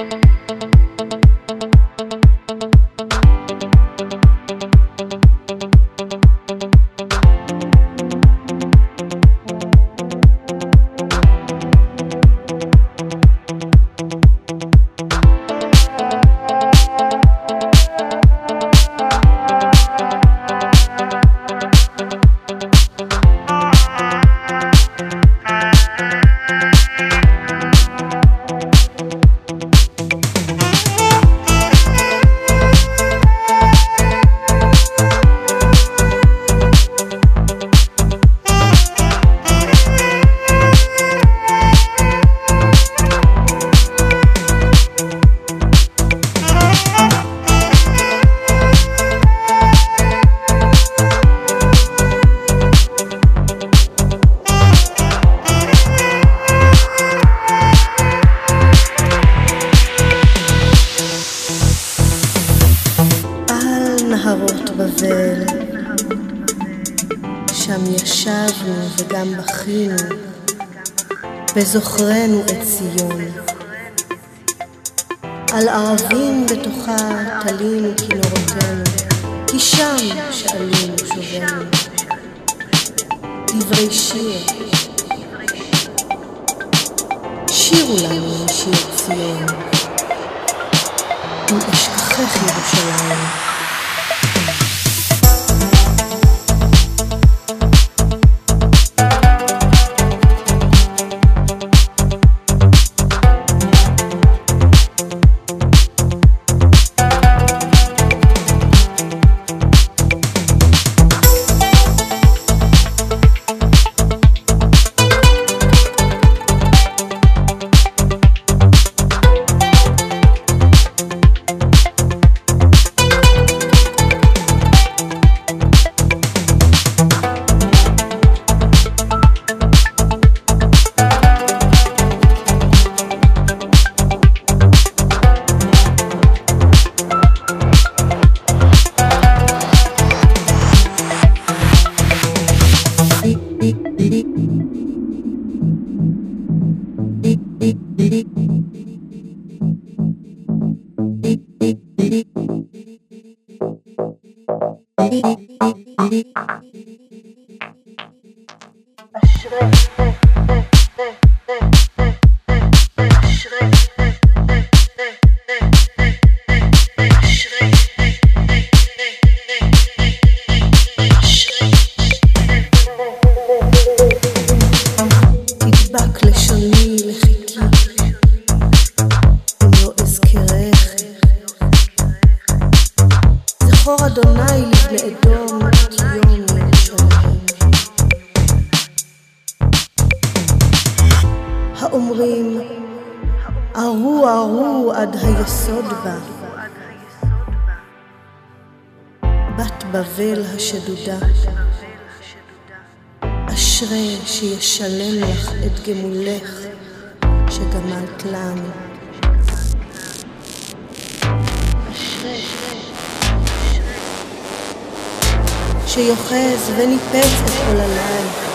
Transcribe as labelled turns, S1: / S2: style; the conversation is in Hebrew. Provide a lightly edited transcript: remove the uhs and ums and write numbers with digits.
S1: נהרות בבל, שם ישבנו וגם בכינו, בזוכרנו את ציון. על ערבים בתוכה תלינו כינורותינו, כי שם שאלינו שובנו. דברי שיר, שירו לנו שיר ציון, אם אשכחך ירושלים. תדבק לשוני לחיקי, אם לא אזכרך. זכור אדוני לבני אדום את יום ירושלים. האומרים ארו ארו עד היסוד בה, בת בבל השדודה, אשרי שישלם לך את גמולך שגמלת לנו. אשרי שיוחז וניפץ את עוללייך,